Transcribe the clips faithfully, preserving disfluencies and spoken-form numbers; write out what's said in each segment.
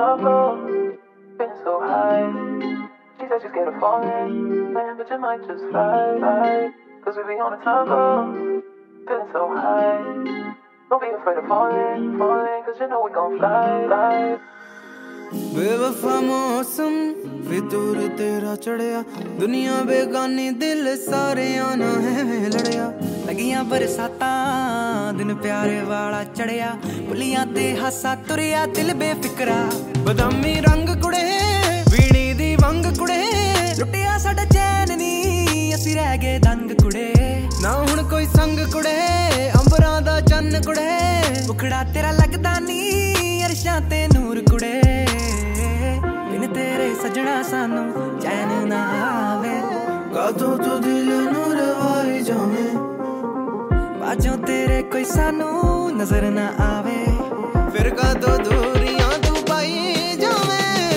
taco, feeling so high. She said she's scared of falling, man, but you might just fly, fly. Cause we be on a taco, feeling so high. Don't be afraid of falling, falling, cause you know we gon' fly, fly. बेवफा मौसम फितूर तेरा चढ़िया दुनिया बेगानी दिल सारे आना है लड़िया लगियां बरसातां दिन प्यारे वाला चढ़िया पुलियां ते हासा तुरिया दिल बेफिकरा बदामी रंग कुड़े वीणी दी वंग कुड़े लुटिया साडा चैन नी असी रह गए दंग कुड़े ना हुण कोई संग कुड़े अंबरां दा चन्न कुड़े उखड़ा तेरा लगदा नी अरशां ते नूर कुड़े तेरे सजना सानू चैन ना आवे कातों तो दिल नूर वाई जावे बाजों तेरे कोई सानू नजर ना आवे फिर कातों दूरियां तू पाई जावे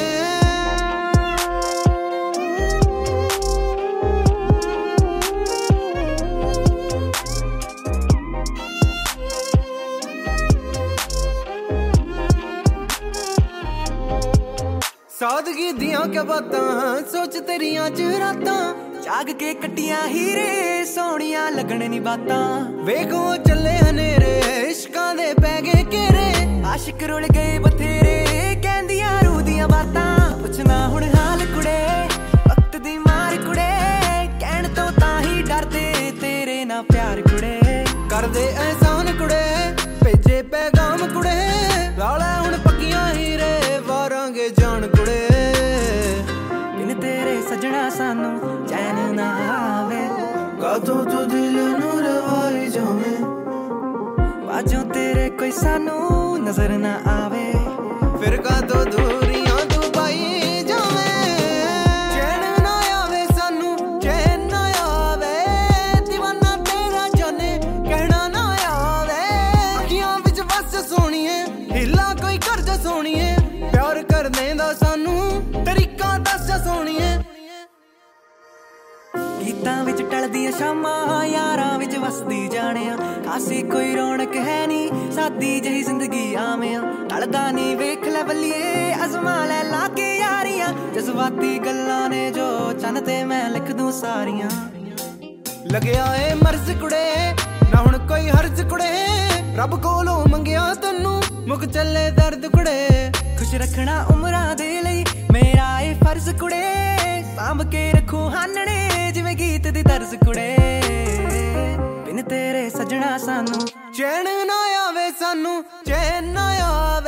सादगी दियां क्या बातां सोच तेरियां च रातां जाग के कट्टियां हीरे सोहणियां लगण नी बातां वेखो चले हनेरे इश्कां दे पै गए घेरे आशिक रुल गए बथेरे कहंदियां रूह दियां बातां पुछना हुण हाल कुड़े वक्त दी मार कुड़े कहण तो तां ही डरदे तेरे ना प्यार कुड़े करदे एहसान कुड़े भेजे पैगाम कुड़े लाला हुण पक्कियां हीरे वारांगे जान कुड़े बिन तेरे सजना सानू चैन ना आवे कातों तो दिल नूर वाई जावे बाजों तेरे कोई सानू नजर ना आवे फिर कातों दूरियां तू पाई जावे चैन ना आवे सानू चैन ना आवे दीवाना तेरा जाने कहना ना आवे अखियां विच बस सोहणीए हिला कोई कर जा सोहणीए प्यार करने दा सानू तरीका दस जा सोहणीए गीतां विच टलदियां शामां यारां विच वसदी जाणिया खासी कोई रौनक है नी सादी जही जिंदगी आवियां टलदा नी वेख लै बल्लिए अजमा लै लाके यारियां जज्बाती गल्लां ने जो चन ते मैं लिख दूं सारियां लगया ए मर्ज कुड़े ना हुण कोई हर्ज कुड़े रब कोलों मंगिया तैनू मुक चले दर्द कुड़े खुश रखना उमरां दे लई मेरा ए फर्ज कुड़े सांभ के रखूं हानने जिवें गीत दी तर्ज कुड़े बिन तेरे सजना सानू चैन ना आवे सानू चैन ना आवे